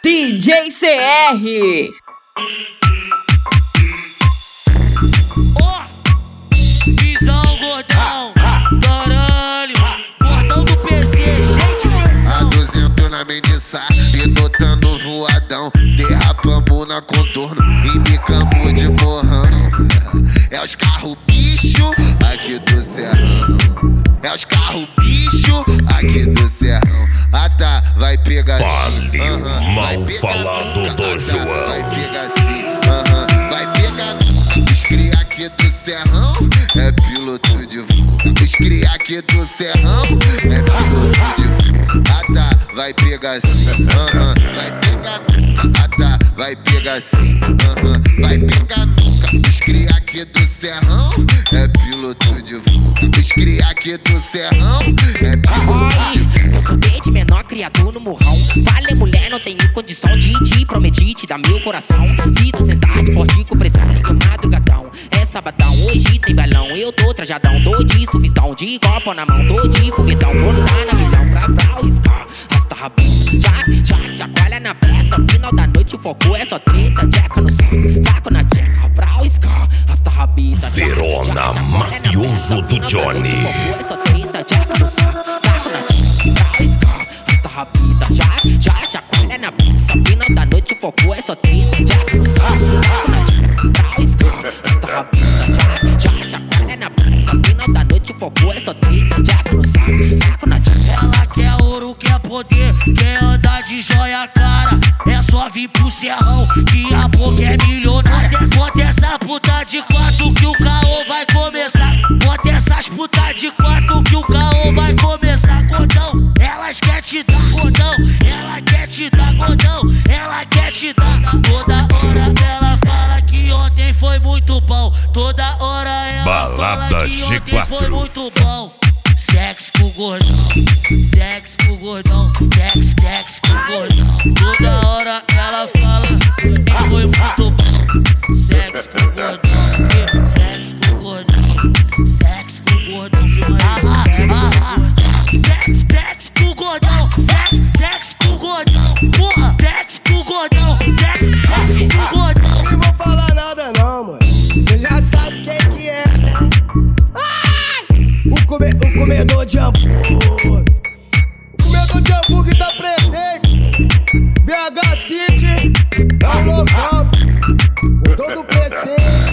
DJ CR. Visão gordão, caralho, gordão do PC, cheio de tensão. A 200 na mendiça, pilotando voadão. Derrapamos na contorno e bicamos de morrão. É os carros bicho aqui do Serrão. É os carros bicho aqui do Serrão. Ah tá, vai pegar assim. Mal falado do João. Vai pegar assim, vai pegar. Os cria aqui do Serrão é piloto de voo. Os cria aqui do Serrão é piloto de voo. Ah tá, vai pegar assim, vai pegar. Ah tá, vai pegar assim, vai pegar nunca. Os cria aqui do Serrão é piloto de voo. Os cria aqui do Serrão é piloto de voo. Eu sou desde menor criado no morrão. Vale mulher, não tenho condição de te prometer, te dar meu coração. Se tu está de forte com pressão, liga madrugadão. É sabadão, hoje tem balão. Eu tô trajadão, tô de suvistão, de copo na mão, tô de foguetão. Quando tá na milhão, pra riscar, rasta rabinho. Chacoalha na pressa, final da noite o foco é só treta. Jeca no saco na jeca, pra riscar, rasta rabita. Verona, mafioso do Johnny. É só treta, jeca no saco na jeca, pra riscar, rasta rabita. Chacoalha na pressa, final da noite o foco é só treta. Jeca no saco na jeca, pra riscar, rasta rabita. Chacoalha na pressa, final da noite o foco é só treta. Jeca no saco na jeca. Ela quer ouro, quer poder, quer andar de joia cara. É só vir pro Serrão que a boca é milionária. Bota essa puta de quatro que o caô vai começar. Bota essas putas de quatro que o caô vai começar. Gordão, elas quer te dar, gordão. Ela quer te dar, gordão. Ela quer te dar. Toda hora ela fala que ontem foi muito bom. Toda hora ela Balada fala que ontem G4. foi muito bom. Sexo com o gordão, sexo com o gordão, sexo com o gordão. Toda hora ela fala que foi muito bom. Sexo com o gordão, sexo com o gordão, sexo com o gordão. Sexo com o gordão, sexo com o gordão. Porra, sexo com o gordão, sexo com o gordão. Não vou falar nada não, mano. Você já sabe quem que é, né? O comedor de hambúrguer. O comedor de hambúrguer tá presente. BH City é o local. O dono do PC.